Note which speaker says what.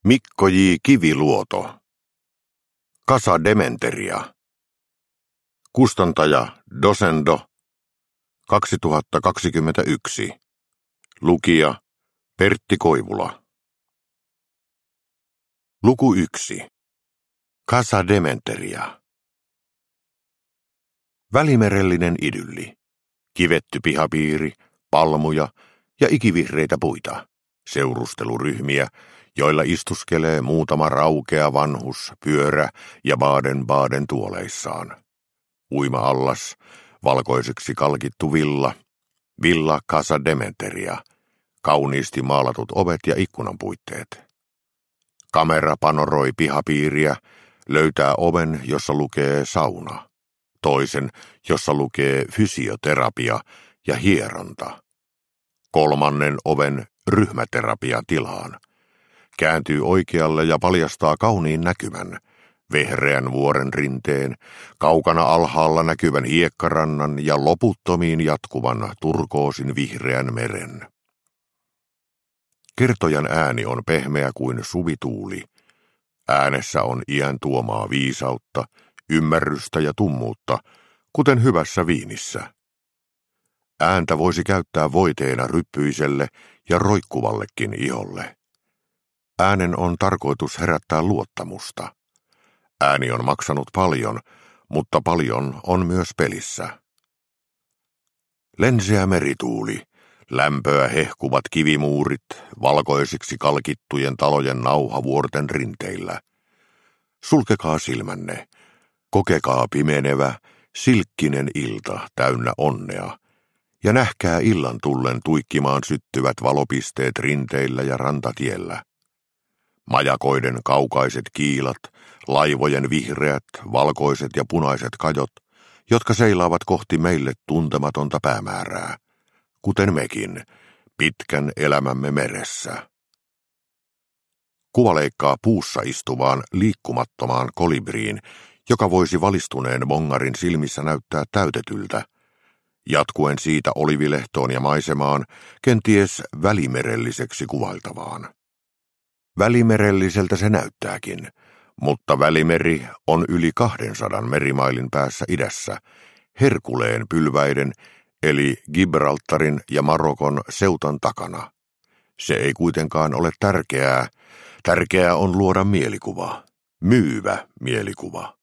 Speaker 1: Mikko J. Kiviluoto. Casa Dementeria. Kustantaja Dosendo. 2021. Lukija Pertti Koivula. Luku 1. Casa Dementeria. Välimerellinen idylli. Kivetty pihapiiri, palmuja ja ikivihreitä puita. Seurusteluryhmiä, joilla istuskelee muutama raukea vanhus, pyörä ja Baden-Baden tuoleissaan. Uima-allas, valkoiseksi kalkittu villa Casa Dementeria, kauniisti maalatut ovet ja ikkunanpuitteet. Kamera panoroi pihapiiriä, löytää oven, jossa lukee sauna, toisen, jossa lukee fysioterapia ja hieronta, kolmannen oven ryhmäterapiatilaan. Kääntyy oikealle ja paljastaa kauniin näkymän, vehreän vuoren rinteen, kaukana alhaalla näkyvän hiekkarannan ja loputtomiin jatkuvan turkoosin vihreän meren. Kertojan ääni on pehmeä kuin suvituuli. Äänessä on iän tuomaa viisautta, ymmärrystä ja tummuutta, kuten hyvässä viinissä. Ääntä voisi käyttää voiteena ryppyiselle ja roikkuvallekin iholle. Äänen on tarkoitus herättää luottamusta. Ääni on maksanut paljon, mutta paljon on myös pelissä. Lenseä merituuli, lämpöä hehkuvat kivimuurit, valkoisiksi kalkittujen talojen nauhavuorten rinteillä. Sulkekaa silmänne, kokekaa pimenevä, silkkinen ilta täynnä onnea, ja nähkää illan tullen tuikkimaan syttyvät valopisteet rinteillä ja rantatiellä. Majakoiden kaukaiset kiilat, laivojen vihreät, valkoiset ja punaiset kajot, jotka seilaavat kohti meille tuntematonta päämäärää, kuten mekin, pitkän elämämme meressä. Kuva leikkaa puussa istuvaan liikkumattomaan kolibriin, joka voisi valistuneen mongarin silmissä näyttää täytetyltä, jatkuen siitä olivilehtoon ja maisemaan, kenties välimerelliseksi kuvailtavaan. Välimerelliseltä se näyttääkin, mutta Välimeri on yli 200 merimailin päässä idässä, Herkuleen pylväiden, eli Gibraltarin ja Marokon seutan takana. Se ei kuitenkaan ole tärkeää. Tärkeää on luoda mielikuva, myyvä mielikuva.